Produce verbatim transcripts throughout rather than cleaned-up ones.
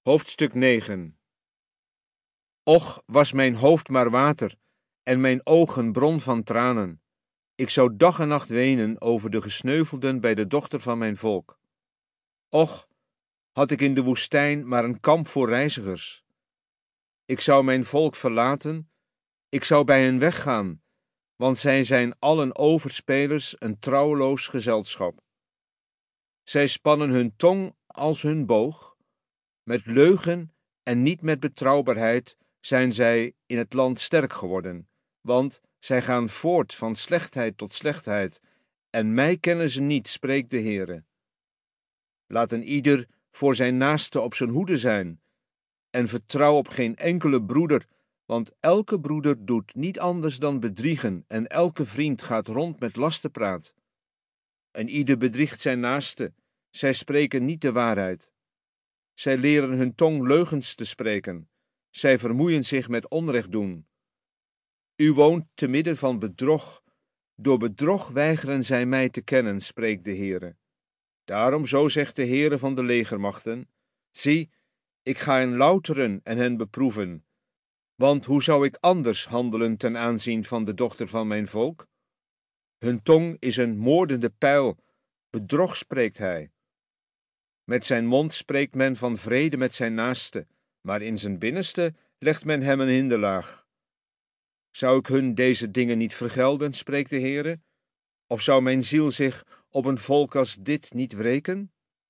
Hoofdstuk negen. Och, was mijn hoofd maar water, en mijn ogen bron van tranen. Ik zou dag en nacht wenen over de gesneuvelden bij de dochter van mijn volk. Och, had ik in de woestijn maar een kamp voor reizigers. Ik zou mijn volk verlaten, ik zou bij hen weggaan, want zij zijn allen overspelers, een trouweloos gezelschap. Zij spannen hun tong als hun boog, met leugen en niet met betrouwbaarheid zijn zij in het land sterk geworden, want zij gaan voort van slechtheid tot slechtheid, en mij kennen ze niet, spreekt de Heere. Laat een ieder voor zijn naaste op zijn hoede zijn, en vertrouw op geen enkele broeder, want elke broeder doet niet anders dan bedriegen, en elke vriend gaat rond met lastenpraat. En ieder bedriegt zijn naaste, zij spreken niet de waarheid. Zij leren hun tong leugens te spreken, zij vermoeien zich met onrecht doen. U woont te midden van bedrog, door bedrog weigeren zij mij te kennen, spreekt de Heere. Daarom, zo zegt de Heere van de legermachten, zie, ik ga hen louteren en hen beproeven, want hoe zou ik anders handelen ten aanzien van de dochter van mijn volk? Hun tong is een moordende pijl, bedrog spreekt hij. Met zijn mond spreekt men van vrede met zijn naaste, maar in zijn binnenste legt men hem een hinderlaag. Zou ik hun deze dingen niet vergelden, spreekt de Heere? Of zou mijn ziel zich op een volk als dit niet wreken?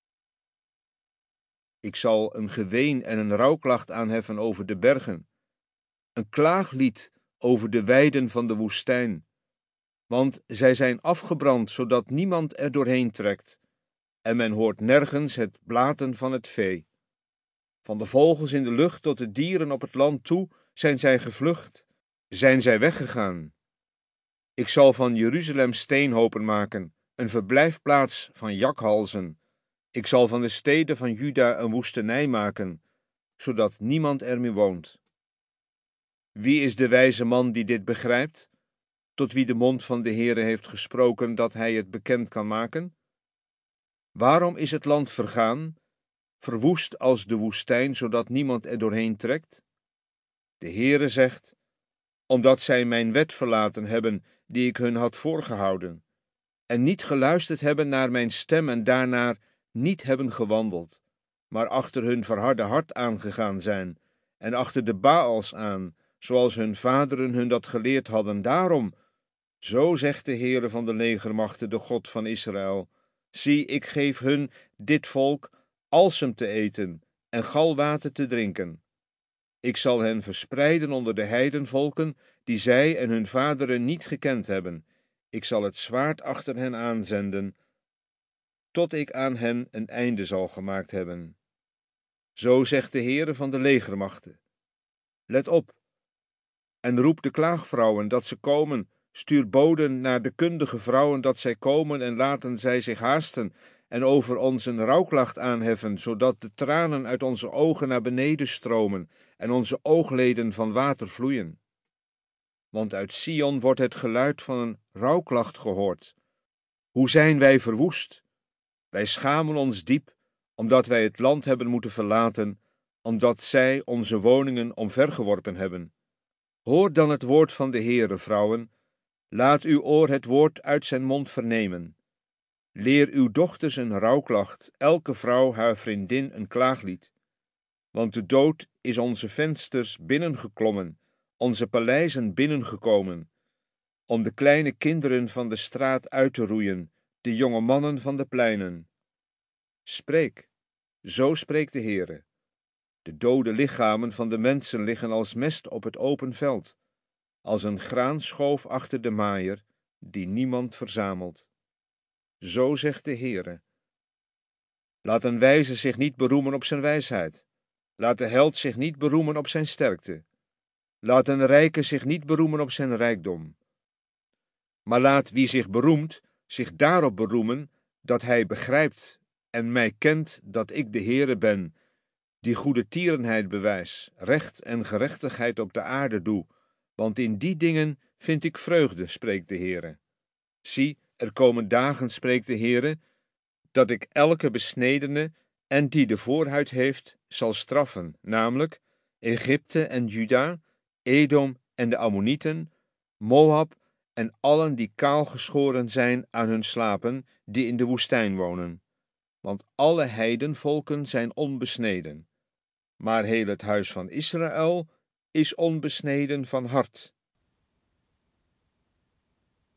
Ik zal een geween en een rouwklacht aanheffen over de bergen, een klaaglied over de weiden van de woestijn, want zij zijn afgebrand, zodat niemand er doorheen trekt, en men hoort nergens het blaten van het vee. Van de vogels in de lucht tot de dieren op het land toe zijn zij gevlucht, zijn zij weggegaan. Ik zal van Jeruzalem steenhopen maken, een verblijfplaats van jakhalzen. Ik zal van de steden van Juda een woestenij maken, zodat niemand er meer woont. Wie is de wijze man die dit begrijpt, tot wie de mond van de Heere heeft gesproken, dat hij het bekend kan maken? Waarom is het land vergaan, verwoest als de woestijn, zodat niemand er doorheen trekt? De Heere zegt, omdat zij mijn wet verlaten hebben, die ik hun had voorgehouden, en niet geluisterd hebben naar mijn stem en daarnaar niet hebben gewandeld, maar achter hun verharde hart aangegaan zijn, en achter de Baals aan, zoals hun vaderen hun dat geleerd hadden. Daarom, zo zegt de Heere van de legermachten, de God van Israël, zie, ik geef hun, dit volk, alsem te eten en galwater te drinken. Ik zal hen verspreiden onder de heidenvolken, die zij en hun vaderen niet gekend hebben. Ik zal het zwaard achter hen aanzenden, tot ik aan hen een einde zal gemaakt hebben. Zo zegt de Heere van de legermachten. Let op, en roep de klaagvrouwen dat ze komen, stuur boden naar de kundige vrouwen dat zij komen, en laten zij zich haasten en over ons een rouwklacht aanheffen, zodat de tranen uit onze ogen naar beneden stromen en onze oogleden van water vloeien. Want uit Sion wordt het geluid van een rouwklacht gehoord. Hoe zijn wij verwoest? Wij schamen ons diep, omdat wij het land hebben moeten verlaten, omdat zij onze woningen omvergeworpen hebben. Hoor dan het woord van de Heere, vrouwen. Laat uw oor het woord uit zijn mond vernemen. Leer uw dochters een rouwklacht, elke vrouw haar vriendin een klaaglied. Want de dood is onze vensters binnengeklommen, onze paleizen binnengekomen, om de kleine kinderen van de straat uit te roeien, de jonge mannen van de pleinen. Spreek, zo spreekt de Heere. De dode lichamen van de mensen liggen als mest op het open veld, als een graanschoof achter de maaier, die niemand verzamelt. Zo zegt de Heere. Laat een wijze zich niet beroemen op zijn wijsheid. Laat de held zich niet beroemen op zijn sterkte. Laat een rijke zich niet beroemen op zijn rijkdom. Maar laat wie zich beroemt, zich daarop beroemen dat hij begrijpt en mij kent dat ik de Heere ben, die goede tierenheid bewijs, recht en gerechtigheid op de aarde doe, want in die dingen vind ik vreugde, spreekt de Heere. Zie, er komen dagen, spreekt de Heere, dat ik elke besnedene en die de voorhuid heeft, zal straffen, namelijk Egypte en Juda, Edom en de Ammonieten, Moab en allen die kaal geschoren zijn aan hun slapen, die in de woestijn wonen. Want alle heidenvolken zijn onbesneden, maar heel het huis van Israël is onbesneden van hart.